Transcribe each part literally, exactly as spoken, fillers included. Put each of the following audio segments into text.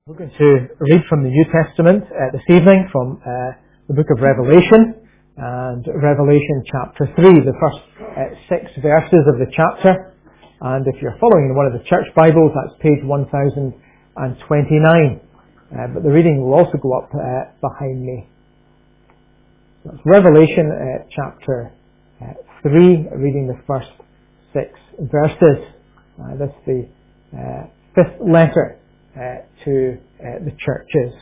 We're going to read from the New Testament uh, this evening from uh, the book of Revelation, and Revelation chapter three, the first uh, six verses of the chapter. And if you're following in one of the church Bibles, that's page one thousand twenty-nine. Uh, but the reading will also go up uh, behind me. So that's Revelation uh, chapter uh, three, reading the first six verses. Uh, that's the uh, fifth letter Uh, to uh, the churches.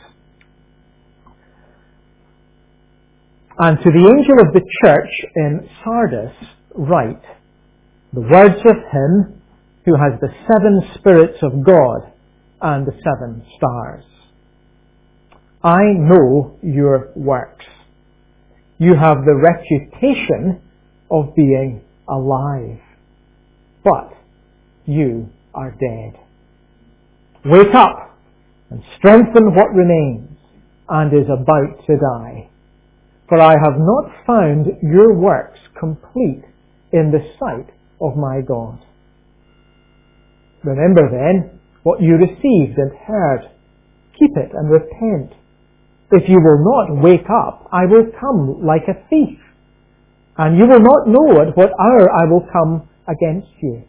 And to the angel of the church in Sardis write, the words of him who has the seven spirits of God and the seven stars. I know your works. You have the reputation of being alive, but you are dead. Wake up and strengthen what remains and is about to die. For I have not found your works complete in the sight of my God. Remember then what you received and heard. Keep it and repent. If you will not wake up, I will come like a thief, and you will not know at what hour I will come against you.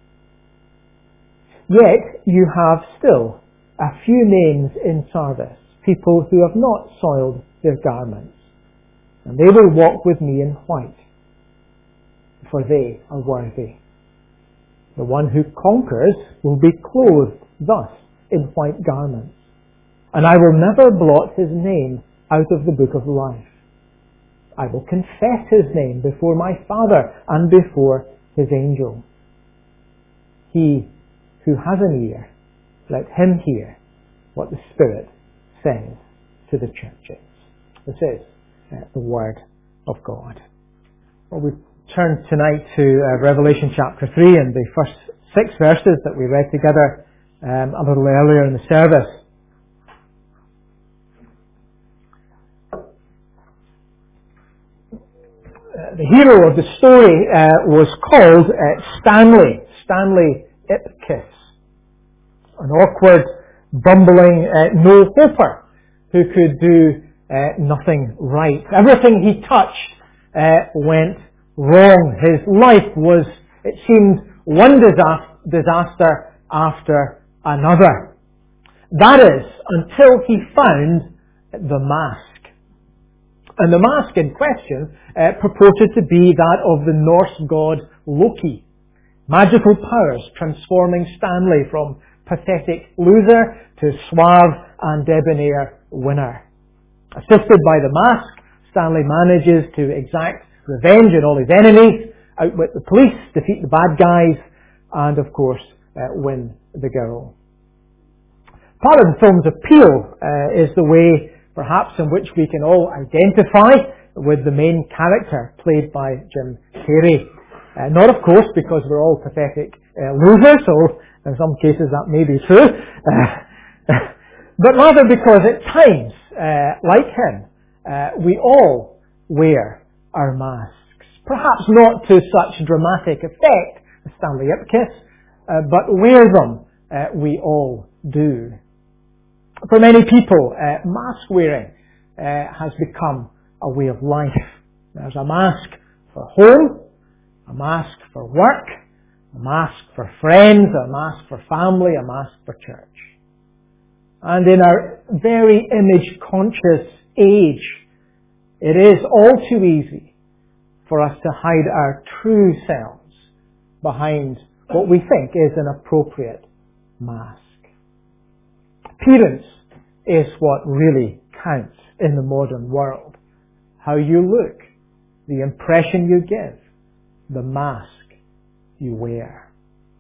Yet you have still a few names in Sardis, people who have not soiled their garments, and they will walk with me in white, for they are worthy. The one who conquers will be clothed thus in white garments, and I will never blot his name out of the book of life. I will confess his name before my Father and before his angels. He who has an ear, let him hear what the Spirit says to the churches. This is uh, the Word of God. Well, we turn tonight to uh, Revelation chapter three and the first six verses that we read together um, a little earlier in the service. Uh, the hero of the story uh, was called uh, Stanley, Stanley Ipkiss, an awkward, bumbling uh, no-hoper who could do uh, nothing right. Everything he touched uh, went wrong. His life was, it seemed, one disaster, disaster after another. That is, until he found the mask. And the mask in question uh, purported to be that of the Norse god Loki. Magical powers transforming Stanley from pathetic loser to suave and debonair winner. Assisted by the mask, Stanley manages to exact revenge on all his enemies, outwit the police, defeat the bad guys, and of course uh, win the girl. Part of the film's appeal uh, is the way perhaps in which we can all identify with the main character played by Jim Carrey. Uh, not, of course, because we're all pathetic uh, losers, so in some cases that may be true, uh, but rather because at times, uh, like him, uh, we all wear our masks. Perhaps not to such dramatic effect as Stanley Ipkiss, uh, but wear them uh, we all do. For many people, uh, mask wearing uh, has become a way of life. There's a mask for home, a mask for work, a mask for friends, a mask for family, a mask for church. And in our very image-conscious age, it is all too easy for us to hide our true selves behind what we think is an appropriate mask. Appearance is what really counts in the modern world. How you look, the impression you give, the mask you wear.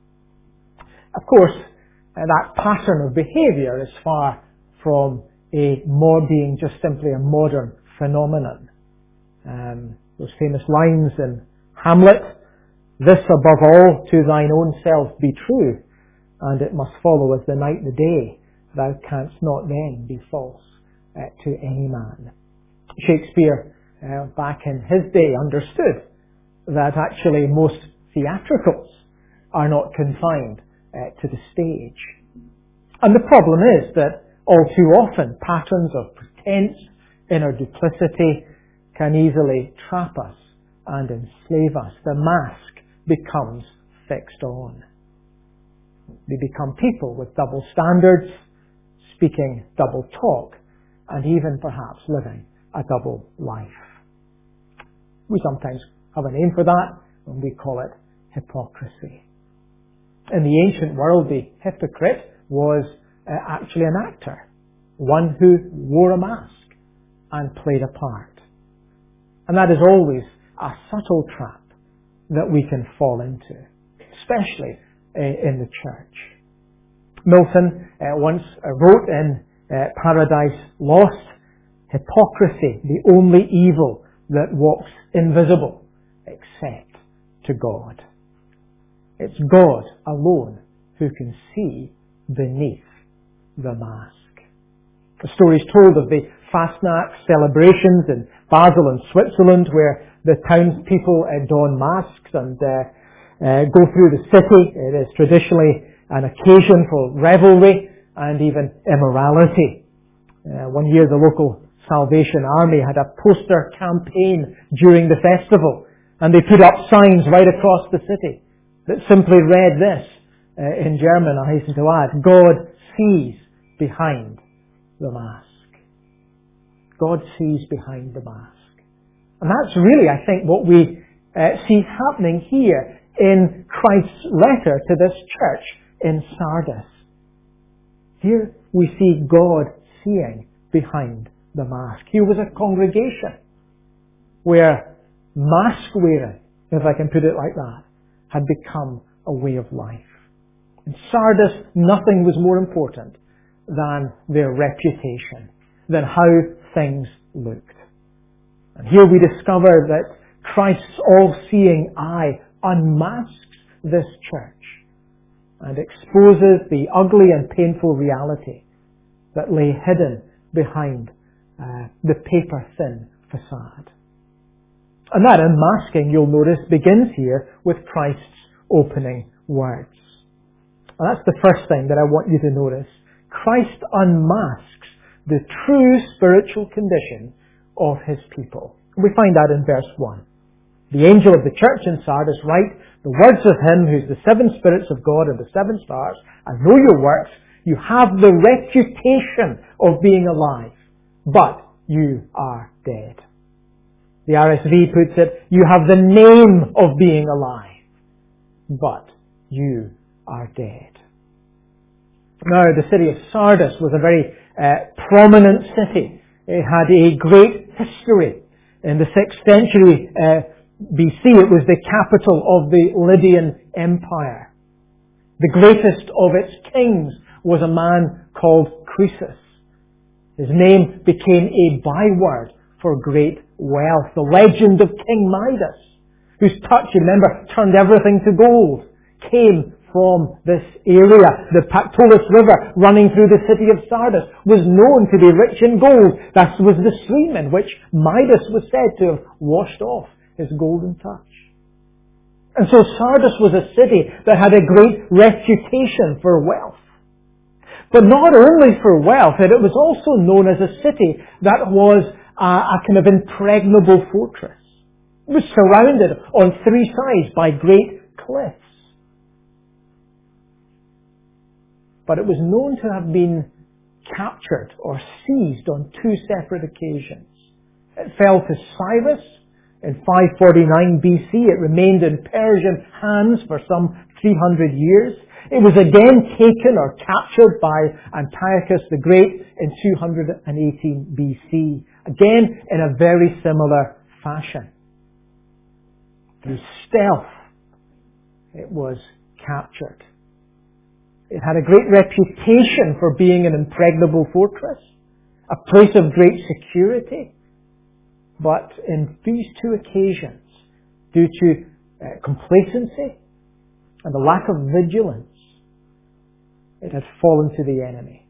Of course, uh, that pattern of behaviour is far from a more being just simply a modern phenomenon. Um, those famous lines in Hamlet, "This above all, to thine own self be true, and it must follow as the night the day, thou canst not then be false uh, to any man." Shakespeare, uh, back in his day, understood that actually most theatricals are not confined uh, to the stage. And the problem is that all too often, patterns of pretense, inner duplicity can easily trap us and enslave us. The mask becomes fixed on. We become people with double standards, speaking double talk, and even perhaps living a double life. We sometimes have a name for that, and we call it hypocrisy. In the ancient world, the hypocrite was uh, actually an actor, one who wore a mask and played a part. And that is always a subtle trap that we can fall into, especially uh, in the church. Milton uh, once uh, wrote in uh, Paradise Lost, hypocrisy, the only evil that walks invisible except to God. It's God alone who can see beneath the mask. The story is told of the Fastnacht celebrations in Basel in Switzerland, where the townspeople uh, don masks and uh, uh, go through the city. It is traditionally an occasion for revelry and even immorality. Uh, one year the local Salvation Army had a poster campaign during the festival, and they put up signs right across the city that simply read this, uh, in German, I hasten to add, God sees behind the mask. God sees behind the mask. And that's really, I think, what we uh, see happening here in Christ's letter to this church in Sardis. Here we see God seeing behind the mask. Here was a congregation where mask wearing, if I can put it like that, had become a way of life. In Sardis, nothing was more important than their reputation, than how things looked. And here we discover that Christ's all-seeing eye unmasks this church and exposes the ugly and painful reality that lay hidden behind uh, the paper-thin facade. And that unmasking, you'll notice, begins here with Christ's opening words. And that's the first thing that I want you to notice. Christ unmasks the true spiritual condition of His people. We find that in verse one. The angel of the church in Sardis write, the words of Him who's the seven spirits of God and the seven stars, I know your works. You have the reputation of being alive, but you are dead. The R S V puts it, you have the name of being alive, but you are dead. Now, the city of Sardis was a very uh, prominent city. It had a great history. In the sixth century uh, B C, it was the capital of the Lydian Empire. The greatest of its kings was a man called Croesus. His name became a byword for great wealth. The legend of King Midas, whose touch, you remember, turned everything to gold, came from this area. The Pactolus River running through the city of Sardis was known to be rich in gold. That was the stream in which Midas was said to have washed off his golden touch. And so Sardis was a city that had a great reputation for wealth. But not only for wealth, it was also known as a city that was a, a kind of impregnable fortress. It was surrounded on three sides by great cliffs. But it was known to have been captured or seized on two separate occasions. It fell to Cyrus in five forty-nine B C. It remained in Persian hands for some three hundred years. It was again taken or captured by Antiochus the Great in two hundred eighteen B C. Again, in a very similar fashion. Through stealth, it was captured. It had a great reputation for being an impregnable fortress, a place of great security. But in these two occasions, due to uh, complacency and the lack of vigilance, it had fallen to the enemy.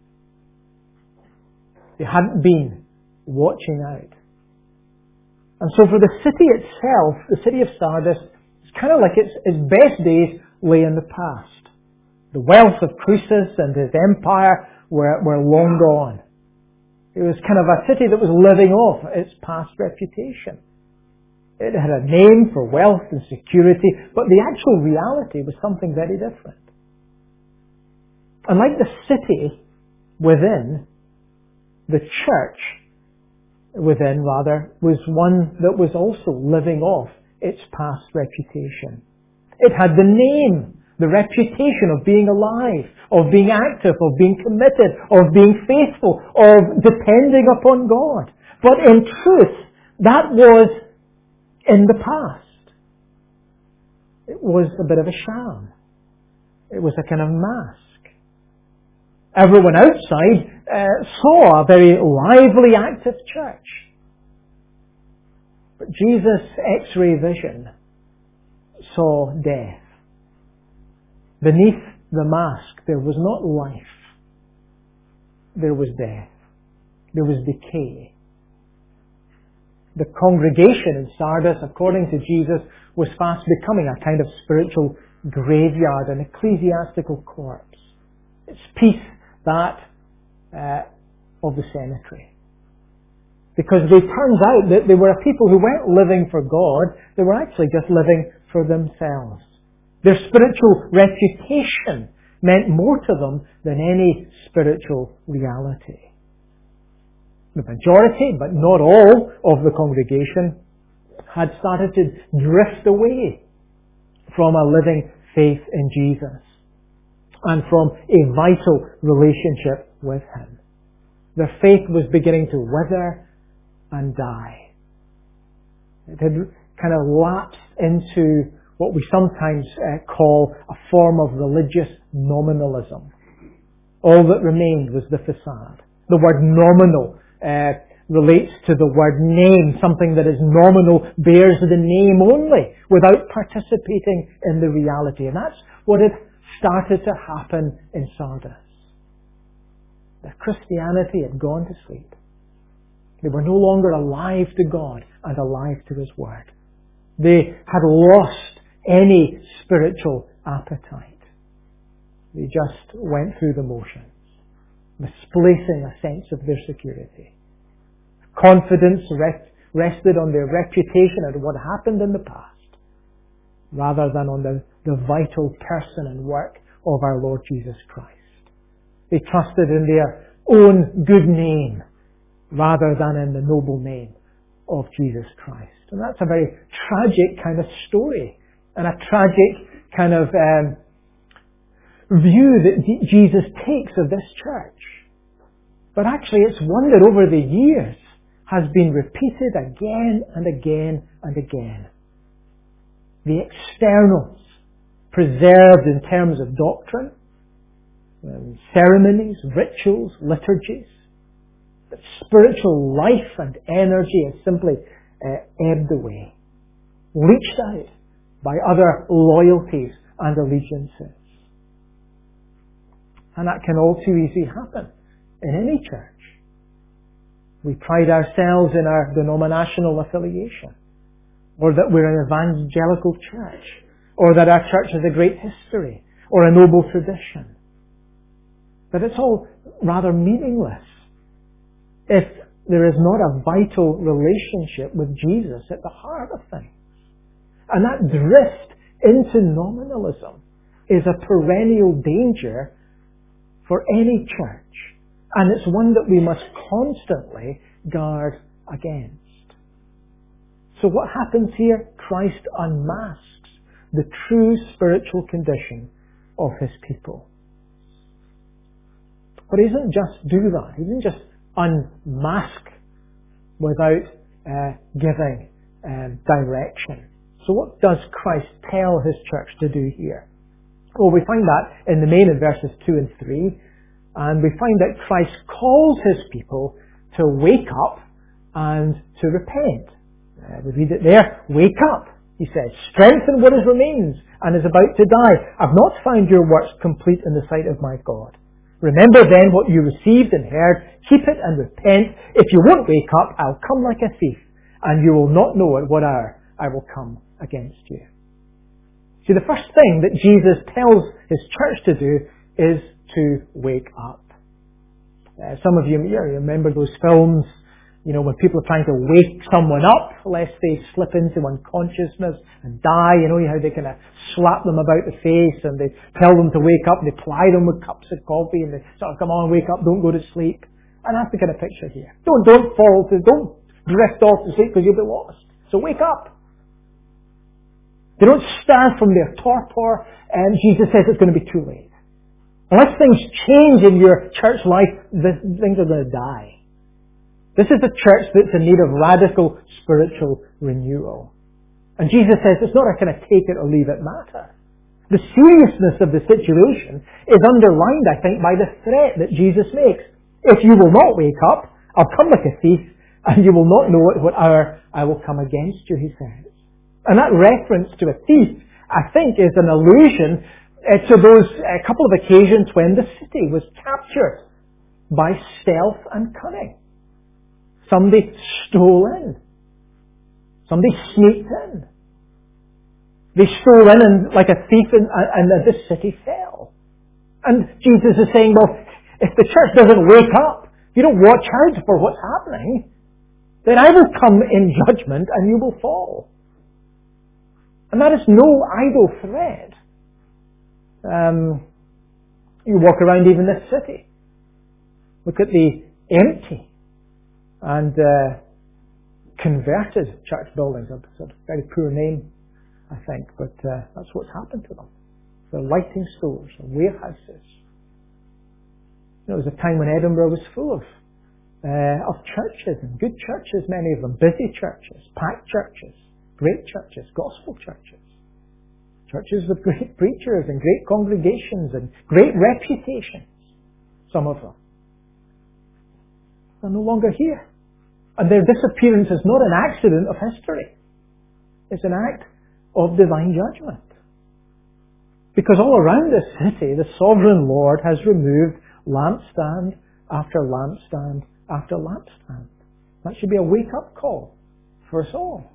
They hadn't been watching out. And so for the city itself, the city of Sardis, it's kind of like its, its best days lay in the past. The wealth of Croesus and his empire were, were long gone. It was kind of a city that was living off its past reputation. It had a name for wealth and security, but the actual reality was something very different. And like the city within, the church within, rather, was one that was also living off its past reputation. It had the name, the reputation of being alive, of being active, of being committed, of being faithful, of depending upon God. But in truth, that was in the past. It was a bit of a sham. It was a kind of mask. Everyone outside uh, saw a very lively, active church. But Jesus' X-ray vision saw death. Beneath the mask, there was not life. There was death. There was decay. The congregation in Sardis, according to Jesus, was fast becoming a kind of spiritual graveyard, an ecclesiastical corpse. Its peace, that uh, of the cemetery. Because it turns out that they were a people who weren't living for God, they were actually just living for themselves. Their spiritual reputation meant more to them than any spiritual reality. The majority, but not all, of the congregation had started to drift away from a living faith in Jesus and from a vital relationship with Him. Their faith was beginning to wither and die. It had kind of lapsed into what we sometimes uh, call a form of religious nominalism. All that remained was the facade. The word nominal uh, relates to the word name. Something that is nominal bears the name only without participating in the reality. And that's what had started to happen in Sardis. Their Christianity had gone to sleep. They were no longer alive to God and alive to His Word. They had lost any spiritual appetite. They just went through the motions, misplacing a sense of their security. Confidence rested on their reputation and what happened in the past, rather than on the, the vital person and work of our Lord Jesus Christ. They trusted in their own good name, rather than in the noble name of Jesus Christ. And that's a very tragic kind of story, and a tragic kind of um, view that D- Jesus takes of this church. But actually it's one that over the years has been repeated again and again and again. The externals preserved in terms of doctrine, um, ceremonies, rituals, liturgies. But spiritual life and energy has simply uh, ebbed away, leached out by other loyalties and allegiances. And that can all too easily happen in any church. We pride ourselves in our denominational affiliation, or that we're an evangelical church, or that our church has a great history, or a noble tradition. But it's all rather meaningless if there is not a vital relationship with Jesus at the heart of things. And that drift into nominalism is a perennial danger for any church. And it's one that we must constantly guard against. So what happens here? Christ unmasks the true spiritual condition of His people. But He doesn't just do that. He doesn't just unmask without uh, giving um, direction. So what does Christ tell His church to do here? Well, we find that in the main in verses two and three. And we find that Christ calls His people to wake up and to repent. Uh, we read it there. Wake up, He says. Strengthen what is remains and is about to die. I've not found your works complete in the sight of my God. Remember then what you received and heard. Keep it and repent. If you won't wake up, I'll come like a thief, and you will not know at what hour I will come against you. See, the first thing that Jesus tells His church to do is to wake up. Uh, some of you, you remember those films, you know, when people are trying to wake someone up, lest they slip into unconsciousness and die. You know how they kind of slap them about the face and they tell them to wake up, and they ply them with cups of coffee, and they sort of, come on, wake up, don't go to sleep. And that's the kind of picture here. Don't, don't fall, to, don't drift off to sleep because you'll be lost. So wake up. They don't stir from their torpor, and Jesus says it's going to be too late. Unless things change in your church life, this, things are going to die. This is a church that's in need of radical spiritual renewal. And Jesus says it's not a kind of take it or leave it matter. The seriousness of the situation is underlined, I think, by the threat that Jesus makes. If you will not wake up, I'll come like a thief, and you will not know at what hour I will come against you, he says. And that reference to a thief, I think, is an allusion uh, to those a couple of occasions when the city was captured by stealth and cunning. Somebody stole in. Somebody sneaked in. They stole in and like a thief, and, and the city fell. And Jesus is saying, well, if the church doesn't wake up, if you don't watch out for what's happening, then I will come in judgment and you will fall. And that is no idle threat. Um, you walk around even this city. Look at the empty and uh, converted church buildings. It's a very poor name, I think, but uh, that's what's happened to them. They're lighting stores and warehouses. You know, there was a time when Edinburgh was full of uh, of churches, and good churches, many of them, busy churches, packed churches, great churches, gospel churches. Churches with great preachers and great congregations and great reputations, some of them. They're no longer here. And their disappearance is not an accident of history. It's an act of divine judgment. Because all around this city, the sovereign Lord has removed lampstand after lampstand after lampstand. That should be a wake-up call for us all.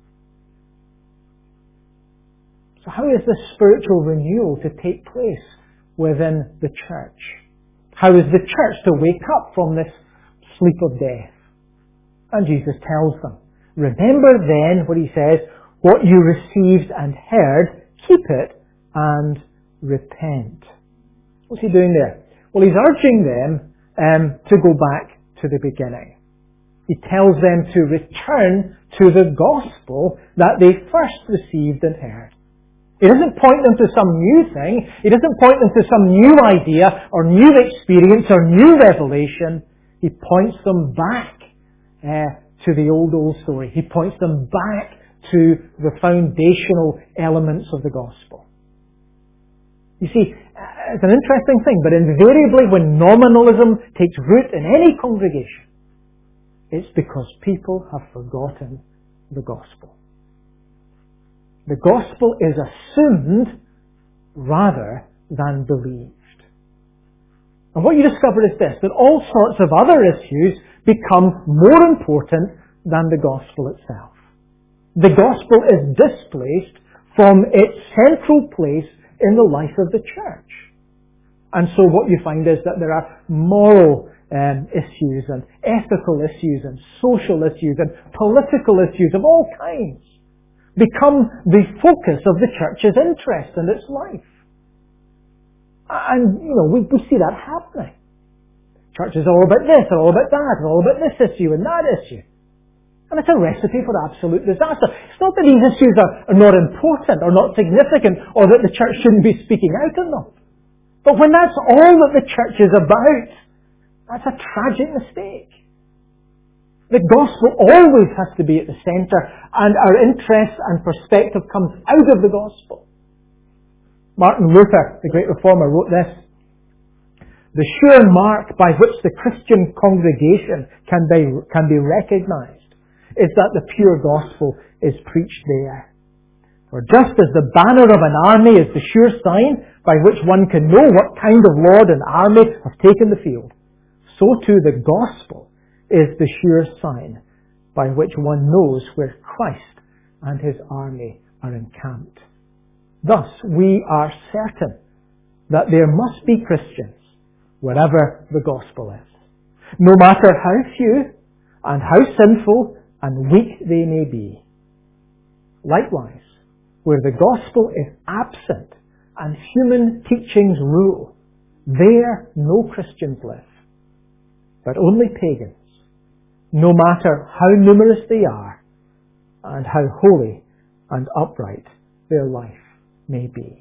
So how is this spiritual renewal to take place within the church? How is the church to wake up from this sleep of death? And Jesus tells them, remember then what he says, what you received and heard, keep it and repent. What's he doing there? Well, he's urging them um, to go back to the beginning. He tells them to return to the gospel that they first received and heard. He doesn't point them to some new thing. He doesn't point them to some new idea or new experience or new revelation. He points them back uh, to the old, old story. He points them back to the foundational elements of the gospel. You see, it's an interesting thing, but invariably when nominalism takes root in any congregation, it's because people have forgotten the gospel. The gospel is assumed rather than believed. And what you discover is this, that all sorts of other issues become more important than the gospel itself. The gospel is displaced from its central place in the life of the church. And so what you find is that there are moral um, issues and ethical issues and social issues and political issues of all kinds become the focus of the church's interest and its life. And, you know, we, we see that happening. Church is all about this, or all about that, or all about this issue and that issue. And it's a recipe for absolute disaster. It's not that these issues are, are not important or not significant, or that the church shouldn't be speaking out on them. But when that's all that the church is about, that's a tragic mistake. The gospel always has to be at the centre, and our interest and perspective comes out of the gospel. Martin Luther, the great reformer, wrote this: the sure mark by which the Christian congregation can be, can be recognised is that the pure gospel is preached there. For just as the banner of an army is the sure sign by which one can know what kind of lord an army has taken the field, so too the gospel is the sure sign by which one knows where Christ and his army are encamped. Thus, we are certain that there must be Christians wherever the gospel is. no matter how few and how sinful and weak they may be. Likewise, where the gospel is absent and human teachings rule, there no Christians live, but only pagans, no matter how numerous they are and how holy and upright their life may be.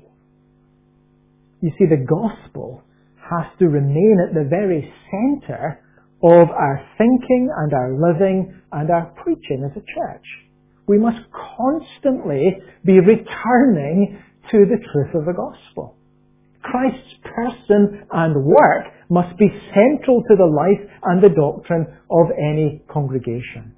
You see, the gospel has to remain at the very centre of our thinking and our living and our preaching as a church. We must constantly be returning to the truth of the gospel. Christ's person and work must be central to the life and the doctrine of any congregation.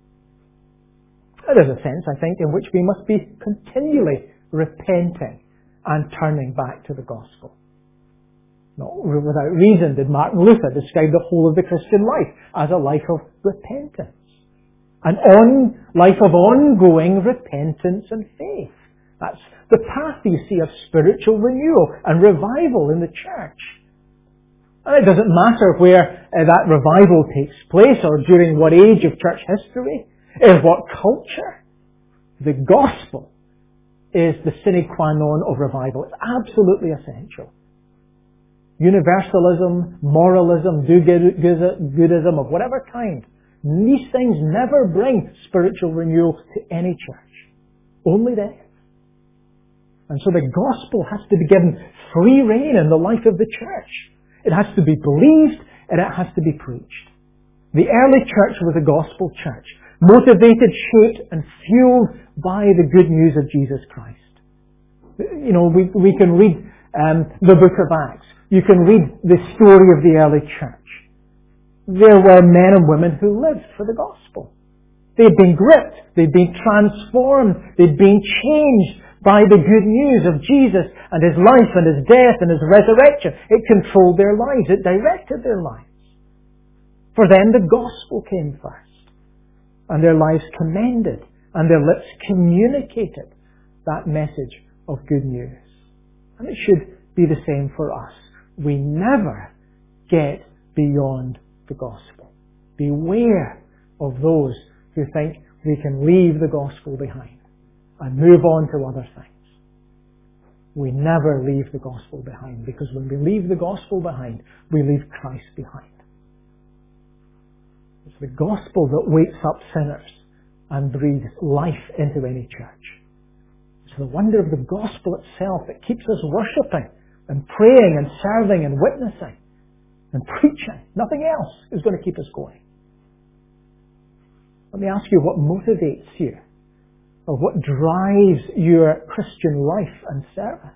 There's a sense, I think, in which we must be continually repenting and turning back to the gospel. Not without reason did Martin Luther describe the whole of the Christian life as a life of repentance. An on, life of ongoing repentance and faith. That's the path, you see, of spiritual renewal and revival in the church. And it doesn't matter where uh, that revival takes place or during what age of church history, or what culture. The gospel is the sine qua non of revival. It's absolutely essential. Universalism, moralism, do-goodism of whatever kind, these things never bring spiritual renewal to any church. Only death. And so the gospel has to be given free rein in the life of the church. It has to be believed and it has to be preached. The early church was a gospel church, motivated, shaped and fueled by the good news of Jesus Christ. You know, we, we can read um, the book of Acts. You can read the story of the early church. There were men and women who lived for the gospel. They'd been gripped. They'd been transformed. They'd been changed by the good news of Jesus and His life and His death and His resurrection. It controlled their lives. It directed their lives. For them, the gospel came first. And their lives commended and their lips communicated that message of good news. And it should be the same for us. We never get beyond the gospel. Beware of those who think they can leave the gospel behind and move on to other things. We never leave the gospel behind, because when we leave the gospel behind, we leave Christ behind. It's the gospel that wakes up sinners and breathes life into any church. It's the wonder of the gospel itself that keeps us worshipping and praying and serving and witnessing and preaching. Nothing else is going to keep us going. Let me ask you, what motivates you? Or what drives your Christian life and service?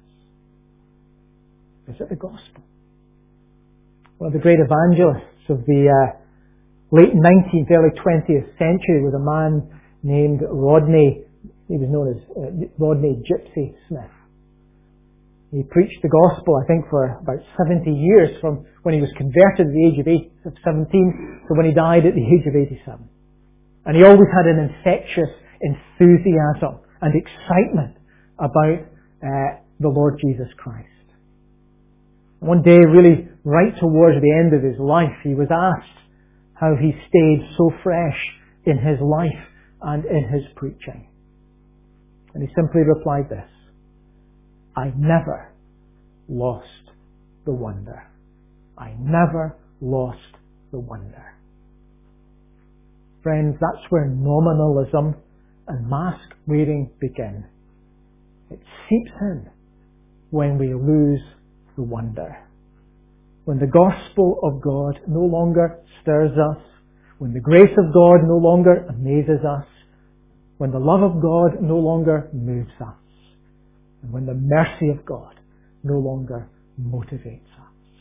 Is it the gospel? One of the great evangelists of the uh, late nineteenth, early twentieth century was a man named Rodney. He was known as uh, Rodney Gypsy Smith. He preached the gospel, I think, for about seventy years, from when he was converted at the age of, eight, of seventeen to when he died at the age of eighty-seven. And he always had an infectious enthusiasm and excitement about uh, the Lord Jesus Christ. One day, really right towards the end of his life, he was asked how he stayed so fresh in his life and in his preaching. And he simply replied this: I never lost the wonder. I never lost the wonder. Friends, that's where nominalism and mask-wearing begin. It seeps in when we lose the wonder. When the gospel of God no longer stirs us, when the grace of God no longer amazes us, when the love of God no longer moves us, and when the mercy of God no longer motivates us.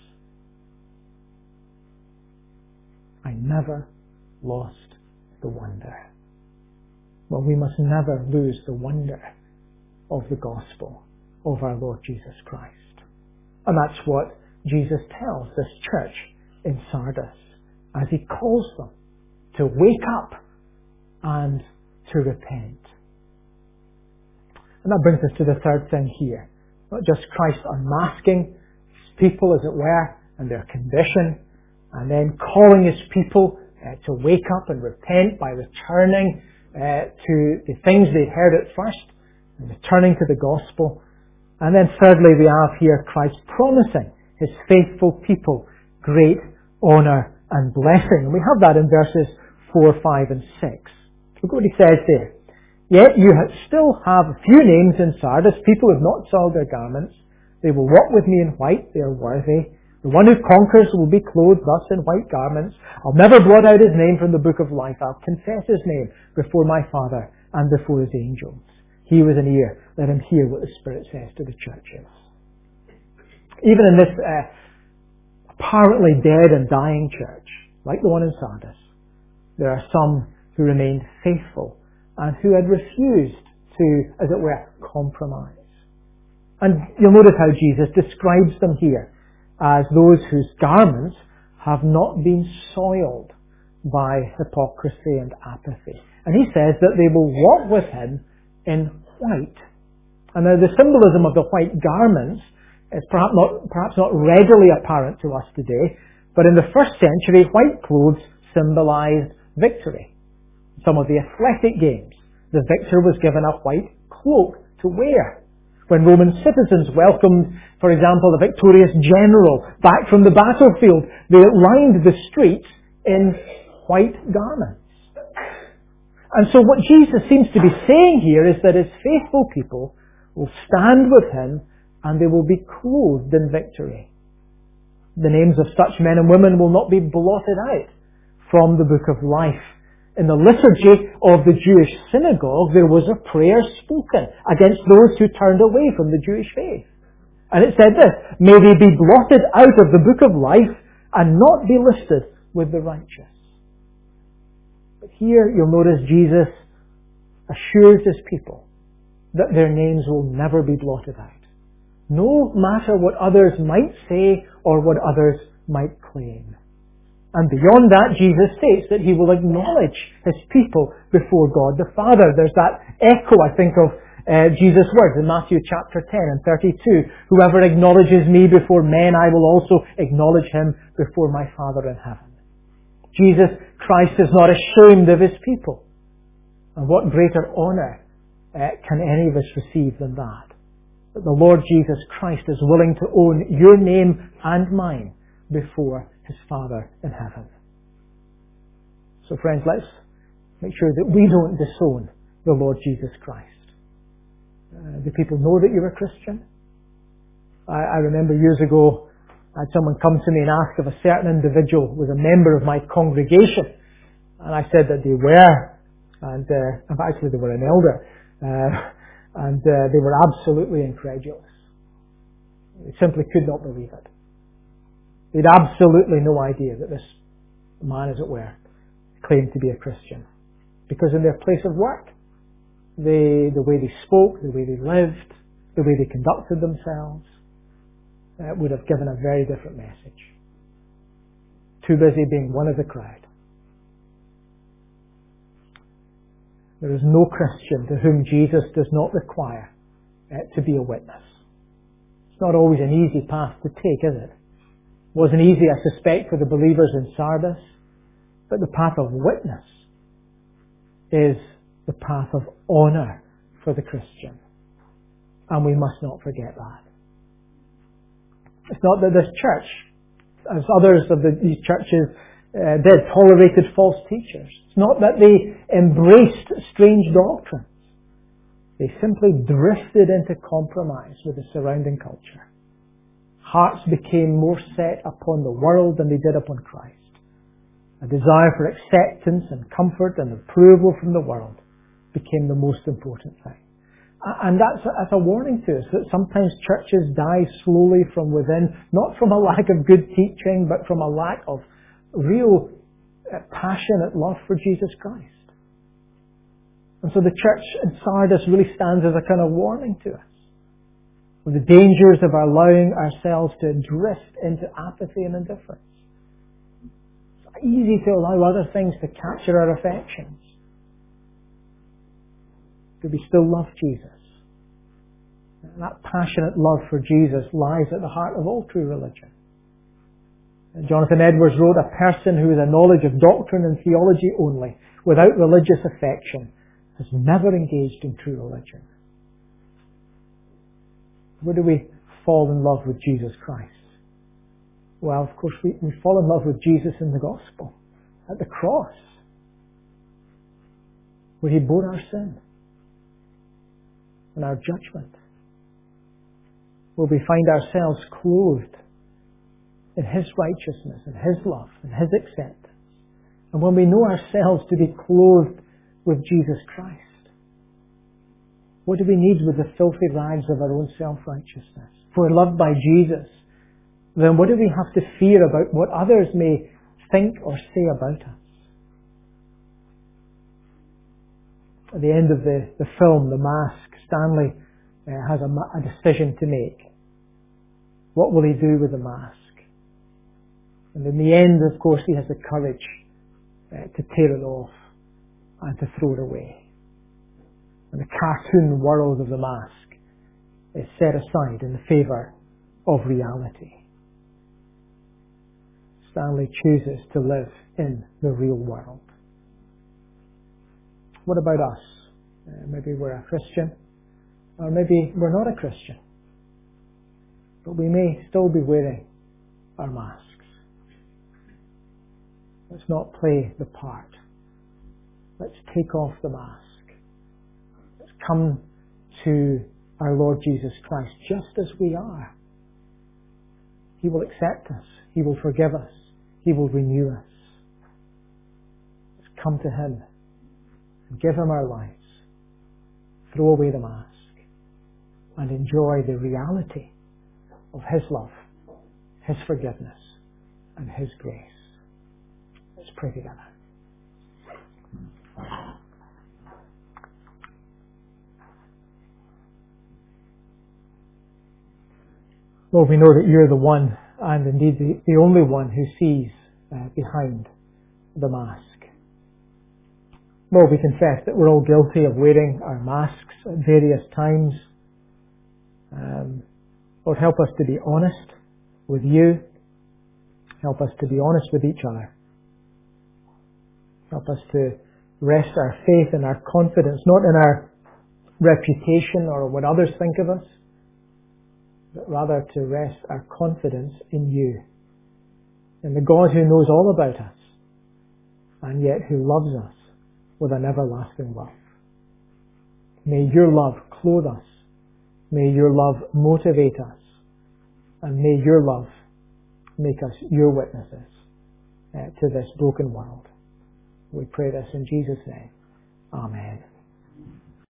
I never lost the wonder. Well, we must never lose the wonder of the gospel of our Lord Jesus Christ. And that's what Jesus tells this church in Sardis as He calls them to wake up and to repent. And that brings us to the third thing here. Not just Christ unmasking His people, as it were, and their condition, and then calling his people uh, to wake up and repent by returning uh, to the things they'd heard at first, and returning to the gospel. And then thirdly, we have here Christ promising his faithful people great honour and blessing. And we have that in verses four, five and six. Look what he says there. Yet you still have a few names in Sardis, people who have not soiled their garments. They will walk with me in white, they are worthy. The one who conquers will be clothed thus in white garments. I'll never blot out his name from the book of life. I'll confess his name before my Father and before his angels. He with an ear, let him hear what the Spirit says to the churches. Even in this uh, apparently dead and dying church, like the one in Sardis, there are some who remained faithful and who had refused to, as it were, compromise. And you'll notice how Jesus describes them here as those whose garments have not been soiled by hypocrisy and apathy. And he says that they will walk with him in white. And now the symbolism of the white garments is perhaps not, perhaps not readily apparent to us today, but in the first century, white clothes symbolized victory. Some of the athletic games, the victor was given a white cloak to wear. When Roman citizens welcomed, for example, a victorious general back from the battlefield, they lined the streets in white garments. And so what Jesus seems to be saying here is that his faithful people will stand with him and they will be clothed in victory. The names of such men and women will not be blotted out from the book of life. In the liturgy of the Jewish synagogue, there was a prayer spoken against those who turned away from the Jewish faith. And it said this, may they be blotted out of the book of life and not be listed with the righteous. But here you'll notice Jesus assures his people that their names will never be blotted out. No matter what others might say or what others might claim. And beyond that, Jesus states that he will acknowledge his people before God the Father. There's that echo, I think, of uh, Jesus' words in Matthew chapter ten and thirty-two. Whoever acknowledges me before men, I will also acknowledge him before my Father in heaven. Jesus Christ is not ashamed of his people. And what greater honour uh, can any of us receive than that? That the Lord Jesus Christ is willing to own your name and mine before his Father in heaven. So friends, let's make sure that we don't disown the Lord Jesus Christ. Uh, do people know that you're a Christian? I, I remember years ago, I had someone come to me and ask if a certain individual was a member of my congregation. And I said that they were. And uh, actually they were an elder. Uh, and uh, they were absolutely incredulous. They simply could not believe it. They'd absolutely no idea that this man, as it were, claimed to be a Christian. Because in their place of work, they, the way they spoke, the way they lived, the way they conducted themselves, uh, would have given a very different message. Too busy being one of the crowd. There is no Christian to whom Jesus does not require uh, to be a witness. It's not always an easy path to take, is it? Wasn't easy, I suspect, for the believers in Sardis. But the path of witness is the path of honour for the Christian. And we must not forget that. It's not that this church, as others of the, these churches uh, did, tolerated false teachers. It's not that they embraced strange doctrines. They simply drifted into compromise with the surrounding culture. Hearts became more set upon the world than they did upon Christ. A desire for acceptance and comfort and approval from the world became the most important thing. And that's a, that's a warning to us that sometimes churches die slowly from within, not from a lack of good teaching, but from a lack of real uh, passionate love for Jesus Christ. And so the church in Sardis really stands as a kind of warning to us. With the dangers of allowing ourselves to drift into apathy and indifference. It's easy to allow other things to capture our affections. Do we still love Jesus? And that passionate love for Jesus lies at the heart of all true religion. Jonathan Edwards wrote, a person who has a knowledge of doctrine and theology only, without religious affection, has never engaged in true religion. Where do we fall in love with Jesus Christ? Well, of course, we, we fall in love with Jesus in the gospel, at the cross, where He bore our sin and our judgment, where we find ourselves clothed in His righteousness and His love and His acceptance. And when we know ourselves to be clothed with Jesus Christ, what do we need with the filthy rags of our own self-righteousness? If we're loved by Jesus, then what do we have to fear about what others may think or say about us? At the end of the, the film, The Mask, Stanley uh, has a, a decision to make. What will he do with the mask? And in the end, of course, he has the courage uh, to tear it off and to throw it away. And the cartoon world of the mask is set aside in the favour of reality. Stanley chooses to live in the real world. What about us? Uh, maybe we're a Christian, or maybe we're not a Christian, but we may still be wearing our masks. Let's not play the part. Let's take off the mask. Let's come to our Lord Jesus Christ just as we are. He will accept us. He will forgive us. He will renew us. Let's come to Him and give Him our lives. Throw away the mask and enjoy the reality of His love, His forgiveness, and His grace. Let's pray together. Lord, we know that You're the one, and indeed the, the only one, who sees uh, behind the mask. Lord, we confess that we're all guilty of wearing our masks at various times. Um, Lord, help us to be honest with You. Help us to be honest with each other. Help us to rest our faith and our confidence, not in our reputation or what others think of us, but rather to rest our confidence in You, in the God who knows all about us, and yet who loves us with an everlasting love. May Your love clothe us. May Your love motivate us. And may Your love make us Your witnesses uh, to this broken world. We pray this in Jesus' name. Amen.